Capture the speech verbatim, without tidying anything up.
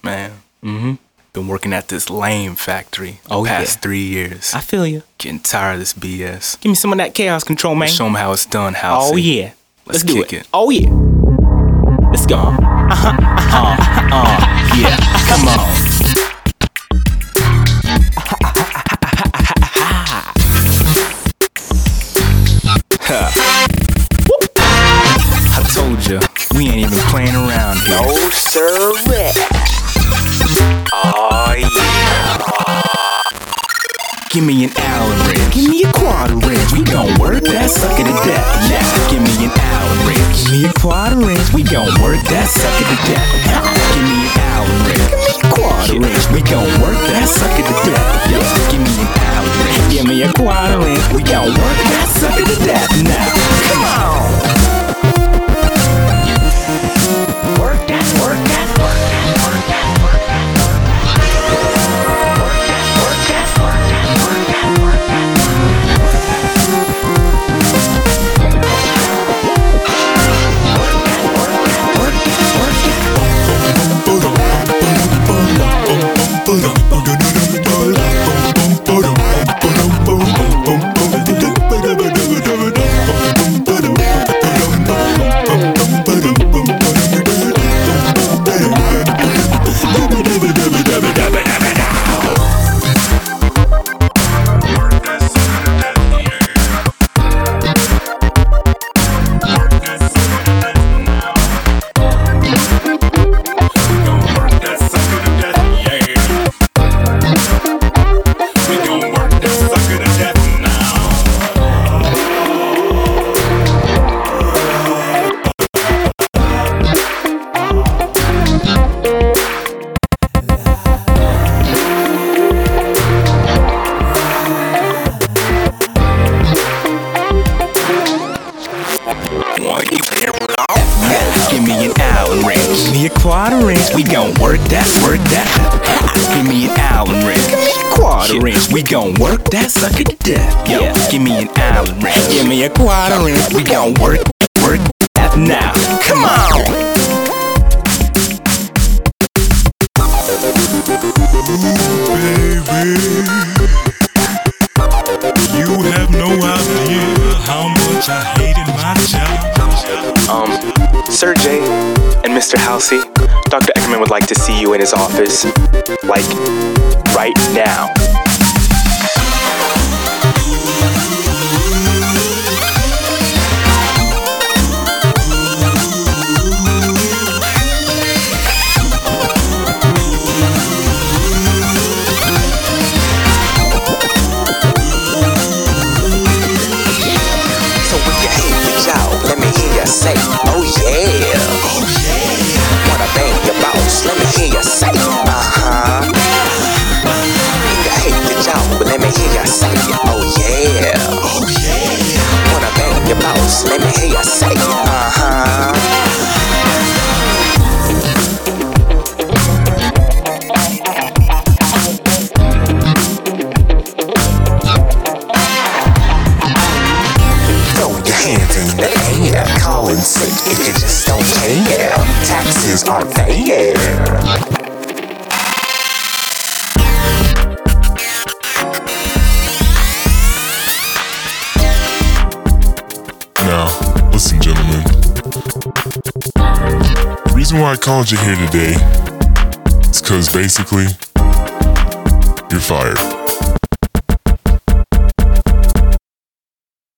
Man, Mm-hmm. been working at this lame factory the Oh, past yeah. three years. I feel you. Getting tired of this B S. Give me some of that chaos control, man. Show them how it's done, House. Oh yeah. Let's Let's do kick it. it. Oh yeah. Let's go. Yeah, come on. I told ya, we ain't even playing around here. No sirree. Oh yeah. Give me an Allen wrench. Give me a quarter wrench. We gon' work that sucker to death. Now, give me an Allen wrench. Give me a quarter wrench. We gon' work that sucker to death. Give me an Allen wrench. Give me a quarter wrench. We gon' work that sucker to death. Yo, give me an Allen wrench. Give me a quarter wrench. We gon' work that sucker to death. Now, come on. Work that, work that, work that, work that, work that. Give me an Allen wrench. Give me a quarter wrench. We gon' work that, work that. Give me an Allen wrench. Give me a quarter wrench. We gon' work that sucker to death. Yo, give me an Allen wrench. Give me a quarter wrench. We gon' work, work that now. Come on. Baby, you have no idea how much I hated my job. Um, Sir J and Mister Halsey, Doctor Eckerman would like to see you in his office, like, right now. So if you hate the job, let me hear you say, oh yeah. Oh yeah. Wanna bang your boss, let me hear you say, uh-huh. If you hate the job, let me hear you say, oh yeah. Oh yeah. Wanna bang your boss, let me hear you say, uh-huh. Hands in the air, calling sick if you just don't care. Taxes are fair. Now, listen, gentlemen. The reason why I called you here today is because basically, you're fired.